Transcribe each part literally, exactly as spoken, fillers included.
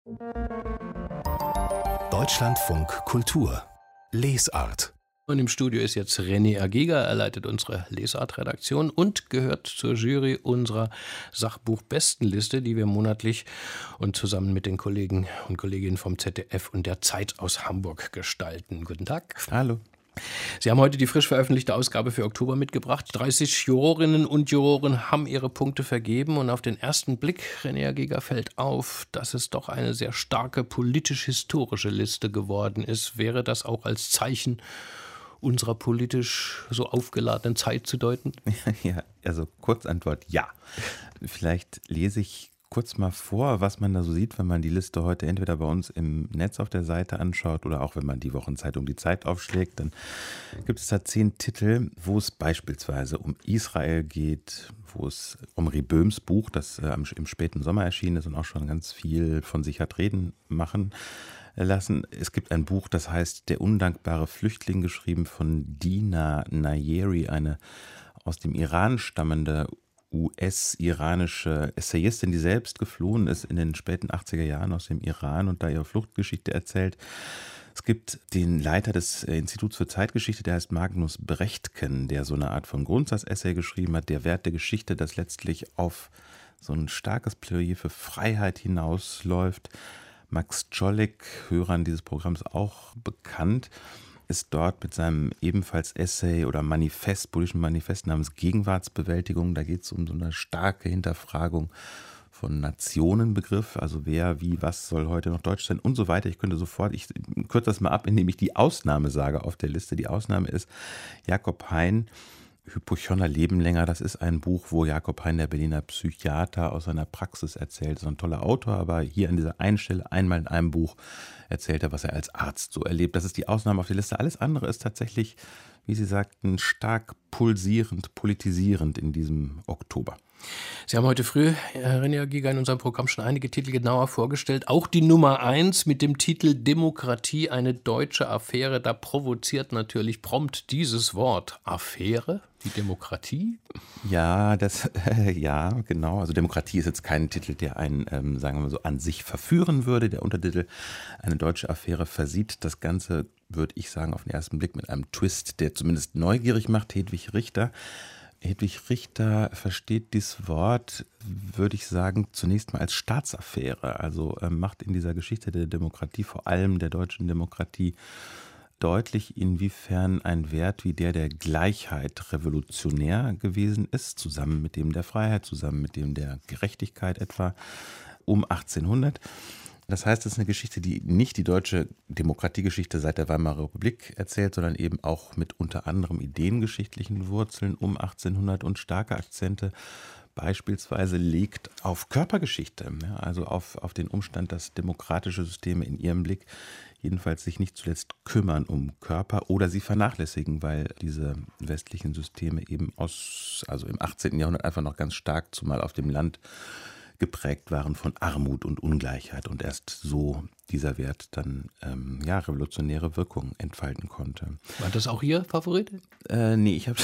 Deutschlandfunk Kultur Lesart. Und im Studio ist jetzt René Agiga, er leitet unsere Lesart-Redaktion und gehört zur Jury unserer Sachbuch-Bestenliste, die wir monatlich und zusammen mit den Kollegen und Kolleginnen vom Z D F und der Zeit aus Hamburg gestalten. Guten Tag. Hallo. Sie haben heute die frisch veröffentlichte Ausgabe für Oktober mitgebracht. dreißig Jurorinnen und Juroren haben ihre Punkte vergeben und auf den ersten Blick, René Agiga, fällt auf, dass es doch eine sehr starke politisch-historische Liste geworden ist. Wäre das auch als Zeichen unserer politisch so aufgeladenen Zeit zu deuten? Ja, also Kurzantwort ja. Vielleicht lese ich kurz mal vor, was man da so sieht, wenn man die Liste heute entweder bei uns im Netz auf der Seite anschaut oder auch wenn man die Wochenzeitung Die Zeit aufschlägt. Dann gibt es da zehn Titel, wo es beispielsweise um Israel geht, wo es um Omri Böhms Buch, das äh, im späten Sommer erschienen ist und auch schon ganz viel von sich hat reden machen lassen. Es gibt ein Buch, das heißt Der undankbare Flüchtling, geschrieben von Dina Nayeri, eine aus dem Iran stammende U S-iranische Essayistin, die selbst geflohen ist in den späten achtziger Jahren aus dem Iran und da ihre Fluchtgeschichte erzählt. Es gibt den Leiter des Instituts für Zeitgeschichte, der heißt Magnus Brechtken, der so eine Art von Grundsatzessay geschrieben hat, der Wert der Geschichte, das letztlich auf so ein starkes Plädoyer für Freiheit hinausläuft. Max Czolek, Hörern dieses Programms auch bekannt, ist dort mit seinem ebenfalls Essay oder Manifest, politischen Manifest namens Gegenwartsbewältigung. Da geht es um so eine starke Hinterfragung von Nationenbegriff, also wer, wie, was soll heute noch Deutsch sein und so weiter. Ich könnte sofort, ich kürze das mal ab, indem ich die Ausnahme sage auf der Liste. Die Ausnahme ist Jakob Hein, Hypochonder Leben länger. Das ist ein Buch, wo Jakob Hein, der Berliner Psychiater, aus seiner Praxis erzählt. So ein toller Autor, aber hier an dieser einen Stelle, einmal in einem Buch, erzählt er, was er als Arzt so erlebt. Das ist die Ausnahme auf der Liste. Alles andere ist tatsächlich, wie Sie sagten, stark pulsierend, politisierend in diesem Oktober. Sie haben heute früh, Herr René Agiga, in unserem Programm schon einige Titel genauer vorgestellt. Auch die Nummer eins mit dem Titel Demokratie, eine deutsche Affäre. Da provoziert natürlich prompt dieses Wort Affäre, die Demokratie. Ja, das, äh, ja, genau. Also Demokratie ist jetzt kein Titel, der einen, ähm, sagen wir mal so, an sich verführen würde. Der Untertitel Eine deutsche Affäre versieht das Ganze, würde ich sagen, auf den ersten Blick mit einem Twist, der zumindest neugierig macht. Hedwig Richter. Hedwig Richter versteht dieses Wort, würde ich sagen, zunächst mal als Staatsaffäre. Also äh, macht in dieser Geschichte der Demokratie, vor allem der deutschen Demokratie, deutlich, inwiefern ein Wert wie der der Gleichheit revolutionär gewesen ist, zusammen mit dem der Freiheit, zusammen mit dem der Gerechtigkeit etwa um achtzehnhundert. Das heißt, es ist eine Geschichte, die nicht die deutsche Demokratiegeschichte seit der Weimarer Republik erzählt, sondern eben auch mit unter anderem ideengeschichtlichen Wurzeln um achtzehnhundert und starke Akzente beispielsweise legt auf Körpergeschichte, ja, also auf, auf den Umstand, dass demokratische Systeme in ihrem Blick jedenfalls sich nicht zuletzt kümmern um Körper oder sie vernachlässigen, weil diese westlichen Systeme eben aus, also im achtzehnten Jahrhundert einfach noch ganz stark, zumal auf dem Land, geprägt waren von Armut und Ungleichheit und erst so dieser Wert dann ähm, ja, revolutionäre Wirkung entfalten konnte. War das auch Ihr Favorit? Äh, nee, ich habe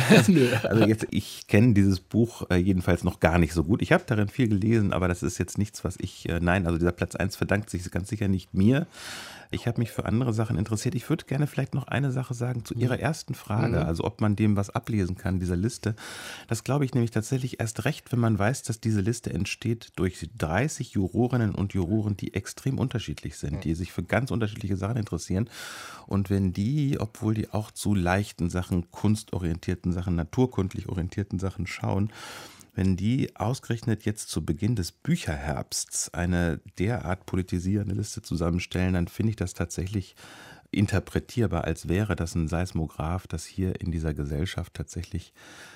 also jetzt, ich kenne dieses Buch äh, jedenfalls noch gar nicht so gut. Ich habe darin viel gelesen, aber das ist jetzt nichts, was ich, äh, nein, also dieser Platz eins verdankt sich ganz sicher nicht mir. Ich habe mich für andere Sachen interessiert. Ich würde gerne vielleicht noch eine Sache sagen zu Ihrer ersten Frage, mhm. also ob man dem was ablesen kann, dieser Liste. Das glaube ich nämlich tatsächlich erst recht, wenn man weiß, dass diese Liste entsteht durch dreißig Jurorinnen und Juroren, die extrem unterschiedlich sind, die sich für ganz unterschiedliche Sachen interessieren. Und wenn die, obwohl die auch zu leichten Sachen, kunstorientierten Sachen, naturkundlich orientierten Sachen schauen, wenn die ausgerechnet jetzt zu Beginn des Bücherherbsts eine derart politisierende Liste zusammenstellen, dann finde ich das tatsächlich interpretierbar, als wäre das ein Seismograph, das hier in dieser Gesellschaft tatsächlich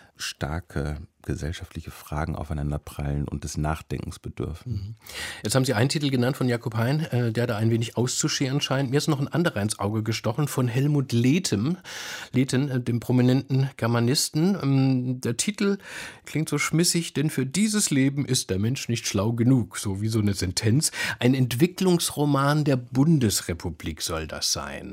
starke gesellschaftliche Fragen aufeinanderprallen und des Nachdenkens bedürfen. Jetzt haben Sie einen Titel genannt von Jakob Hein, der da ein wenig auszuscheren scheint. Mir ist noch ein anderer ins Auge gestochen von Helmut Lehtem, Lehten, dem prominenten Germanisten. Der Titel klingt so schmissig, denn für dieses Leben ist der Mensch nicht schlau genug, so wie so eine Sentenz. Ein Entwicklungsroman der Bundesrepublik soll das sein.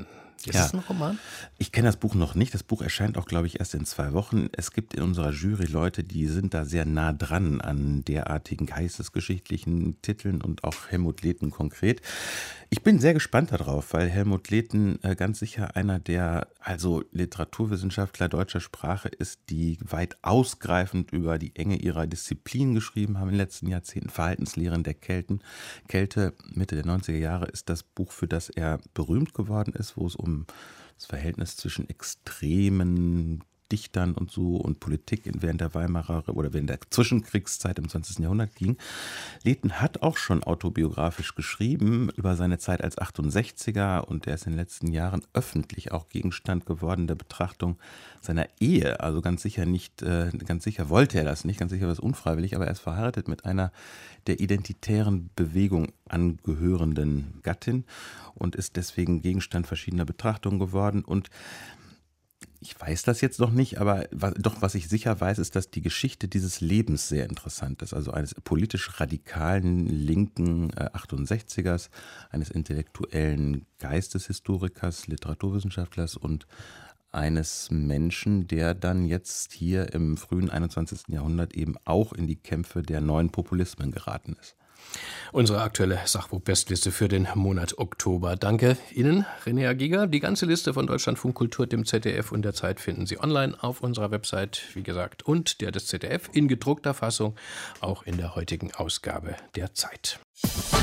Ist Ja. es ein Roman? Ich kenne das Buch noch nicht. Das Buch erscheint auch, glaube ich, erst in zwei Wochen. Es gibt in unserer Jury Leute, die sind da sehr nah dran an derartigen geistesgeschichtlichen Titeln und auch Helmut Lehten konkret. Ich bin sehr gespannt darauf, weil Helmut Lehten äh, ganz sicher einer der also Literaturwissenschaftler deutscher Sprache ist, die weit ausgreifend über die Enge ihrer Disziplin geschrieben haben in den letzten Jahrzehnten. Verhaltenslehren der Kelten. Kälte, Mitte der neunziger Jahre, ist das Buch, für das er berühmt geworden ist, wo es um das Verhältnis zwischen extremen Dichtern und so und Politik während der Weimarer oder während der Zwischenkriegszeit im zwanzigsten Jahrhundert ging. Lehten hat auch schon autobiografisch geschrieben über seine Zeit als achtundsechziger und er ist in den letzten Jahren öffentlich auch Gegenstand geworden der Betrachtung seiner Ehe. Also ganz sicher nicht, äh, ganz sicher wollte er das nicht, ganz sicher war es unfreiwillig, aber er ist verheiratet mit einer der identitären Bewegung angehörenden Gattin und ist deswegen Gegenstand verschiedener Betrachtungen geworden. Und ich weiß das jetzt noch nicht, aber was, doch was ich sicher weiß, ist, dass die Geschichte dieses Lebens sehr interessant ist. Also eines politisch radikalen linken äh, achtundsechzigers, eines intellektuellen Geisteshistorikers, Literaturwissenschaftlers und eines Menschen, der dann jetzt hier im frühen einundzwanzigsten Jahrhundert eben auch in die Kämpfe der neuen Populismen geraten ist. Unsere aktuelle Sachbuch-Bestliste für den Monat Oktober. Danke Ihnen, René Giger. Die ganze Liste von Deutschlandfunk Kultur, dem Z D F und der Zeit finden Sie online auf unserer Website, wie gesagt, und der des Z D F in gedruckter Fassung, auch in der heutigen Ausgabe der Zeit.